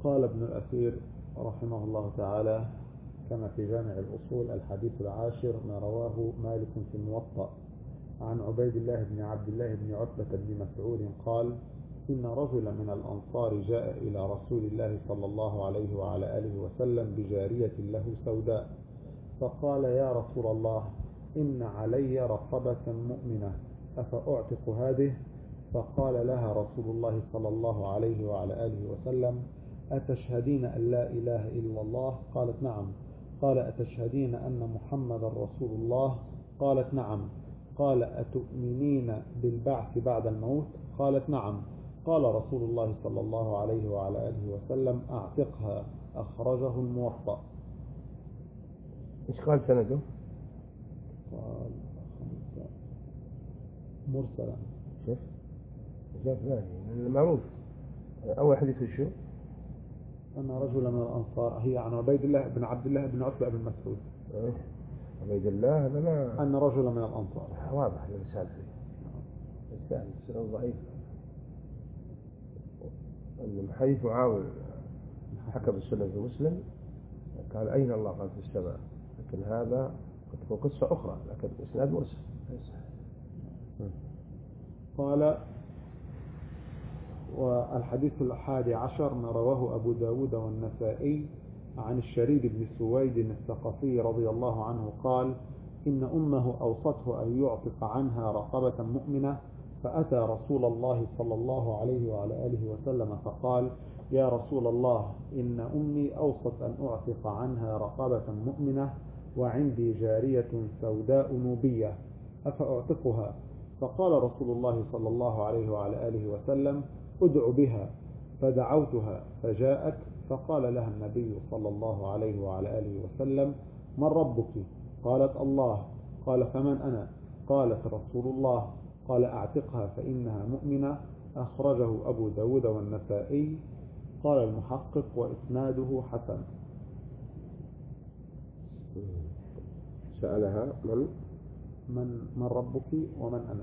قال ابن الأثير رحمه الله تعالى كما في جامع الأصول: الحديث العاشر ما رواه مالك في الموطأ عن عبيد الله بن عبد الله بن عتبة بن مسعود قال: إن رجلا من الأنصار جاء إلى رسول الله صلى الله عليه وعلى آله وسلم بجارية له سوداء، فقال: يا رسول الله، إن علي رقبة مؤمنة أفأعتق هذه؟ فقال لها رسول الله صلى الله عليه وعلى آله وسلم: أتشهدين أن لا إله إلا الله؟ قالت: نعم. قال: أتشهدين أن محمد رسول الله؟ قالت: نعم. قال: أتؤمنين بالبعث بعد الموت؟ قالت: نعم. قال رسول الله صلى الله عليه وعلى آله وسلم: أعتقها. أخرجه الموطأ. إيش قال سنده؟ قال مرسلا. شوف ثاني المعروف. أول حديث شو؟ أن رجلا من الأنصار، هي عن عبيد الله بن عبد الله بن عتبة بن مسعود. عبيد الله هذا لا. أن رجلا من الأنصار. واضح الرسالة فيه. الرسالة ضعيف. أن حديث معاوية حكى بالسنة في مسلم قال: أين الله؟ قال: في السماء. لكن هذا قد تكون قصة أخرى، لكن إسناد مرسل. قال: والحديث 11 ما رواه أبو داود والنسائي عن الشريد بن سويد الثقفي رضي الله عنه قال: إن أمه أوصته أن يعتق عنها رقبة مؤمنة، فأتى رسول الله صلى الله عليه وعلى آله وسلم فقال: يا رسول الله، إن أمي أوصت أن أعتق عنها رقبة مؤمنة، وعندي جارية سوداء نوبية، أفأعتقها؟ فقال رسول الله صلى الله عليه وعلى آله وسلم: ادع بها. فدعوتها فجاءت، فقال لها النبي صلى الله عليه وعلى آله وسلم: من ربك؟ قالت: الله. قال: فمن أنا؟ قالت: رسول الله. قال: أعتقها فإنها مؤمنة. أخرجه أبو داود والنسائي. قال المحقق: وإسناده حسن. سألها من ربك ومن أنا.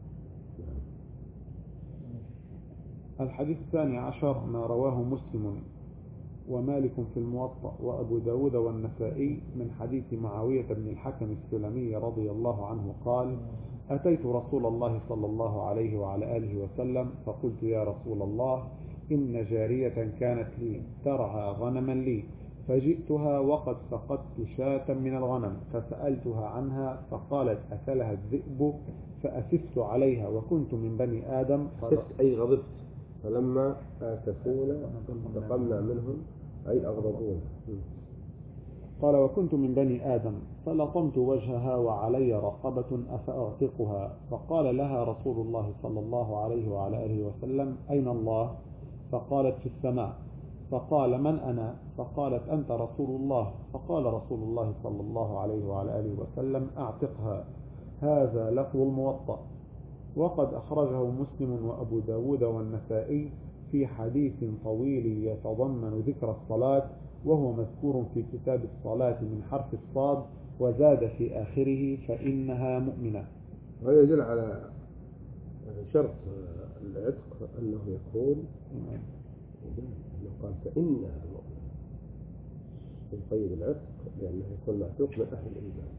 الحديث 12 ما رواه مسلم ومالك في الموطأ وأبو داود والنسائي من حديث معاوية بن الحكم السلمي رضي الله عنه قال: أتيت رسول الله صلى الله عليه وعلى آله وسلم فقلت: يا رسول الله، إن جارية كانت لي ترعى غنما لي، فجئتها وقد فقدت شاة من الغنم، فسألتها عنها فقالت: أكلها الذئب، فأسفت عليها وكنت من بني آدم. أسفت أي غضبت، فلما آسفونا انتقمنا منهم أي أغضبونا. قال: وكنت من بني آدم فلطمت وجهها وعلي رقبة، أفأعتقها؟ فقال لها رسول الله صلى الله عليه وعلى آله وسلم: أين الله؟ فقالت: في السماء. فقال: من أنا؟ فقالت: أنت رسول الله. فقال رسول الله صلى الله عليه وعلى آله وسلم: أعتقها. هذا لفظ الموطأ. وقد أخرجه مسلم وأبو داود والنسائي في حديث طويل يتضمن ذكر الصلاة، وهو مذكور في كتاب الصلاة من حرف الصاد، وزاد في آخره: فإنها مؤمنة. وهذا يدل على شرط العتق أنه يكون أنه قال: فإنها مؤمنة، يقيد العتق لأنه يكون معتوق من أهل الإيمان.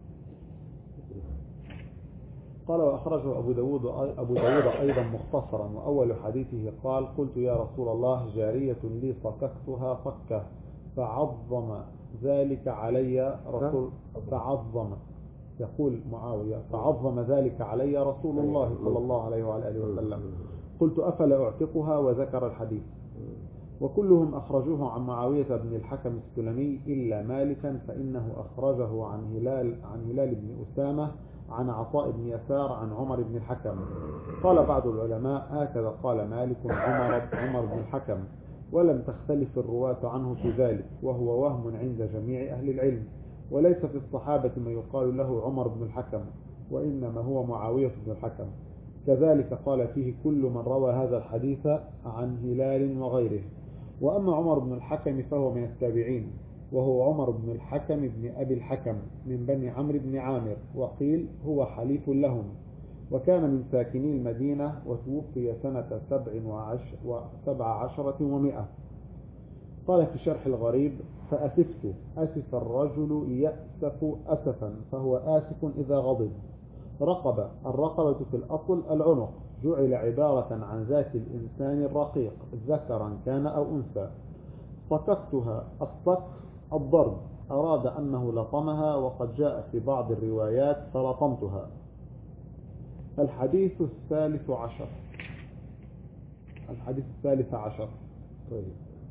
قال: وأخرجه أبو داود أيضا مختصرا، وأول حديثه قال: قلت: يا رسول الله، جارية لي صككتها صكة، فعظم ذلك علي رسول فعظم يقول معاوية: فعظم ذلك علي رسول الله صلى الله عليه وعلى آله وسلم. قلت: أفلا أعتقها؟ وذكر الحديث. وكلهم أخرجوه عن معاوية بن الحكم السلمي إلا مالكا، فإنه أخرجه عن هلال بن أسامة عن عطاء بن يسار عن عمر بن الحكم. قال بعض العلماء: هكذا قال مالك عمر بن الحكم، ولم تختلف الرواة عنه في ذلك، وهو وهم عند جميع أهل العلم، وليس في الصحابة ما يقال له عمر بن الحكم، وإنما هو معاوية بن الحكم. كذلك قال فيه كل من روى هذا الحديث عن هلال وغيره. وأما عمر بن الحكم فهو من التابعين، وهو عمر بن الحكم بن أبي الحكم من بني عمرو بن عامر، وقيل هو حليف لهم، وكان من ساكني المدينة، وتوفي سنة 17 و100. قال في شرح الغريب: فأسفت، أسف الرجل يأسف أسفا، فهو آسف إذا غضب. رقبة، الرقبة في الأصل العنق، جعل عبارة عن ذات الإنسان الرقيق ذكرا كان أو أنثى. صككتها، الصك الضرب، أراد أنه لطمها، وقد جاء في بعض الروايات فلطمتها. الحديث الثالث عشر. طيب.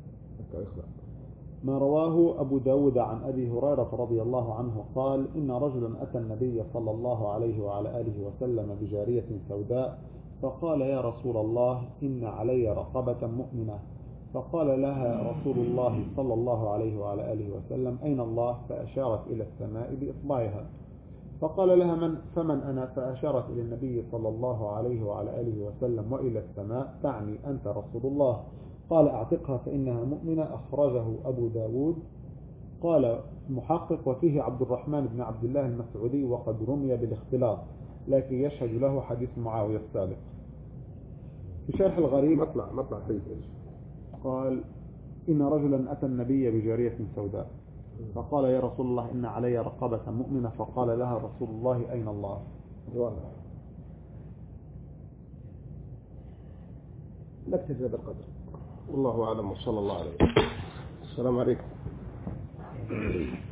ما رواه أبو داود عن أبي هريرة رضي الله عنه قال: إن رجلا أتى النبي صلى الله عليه وعلى آله وسلم بجارية سوداء، فقال: يا رسول الله، إن علي رقبة مؤمنة. فقال لها رسول الله صلى الله عليه وعلى آله وسلم: أين الله؟ فأشارت إلى السماء بإصبعها. فقال لها: فمن أنا؟ فأشارت إلى النبي صلى الله عليه وعلى آله وسلم وإلى السماء، تعني أنت رسول الله. قال: أعتقها فإنها مؤمنة. أخرجه أبو داود. قال محقق: وفيه عبد الرحمن بن عبد الله المسعودي، وقد رمي بالاختلاط، لكن يشهد له حديث معاوية السابق. في شرح الغريب مطلع فيه. قال: إن رجلا أتى النبي بجارية سوداء، فقال: يا رسول الله، إن علي رقبة مؤمنة. فقال لها رسول الله: أين الله؟ نكتفي بهذا القدر، والله أعلم، وصلى الله عليه. السلام عليكم.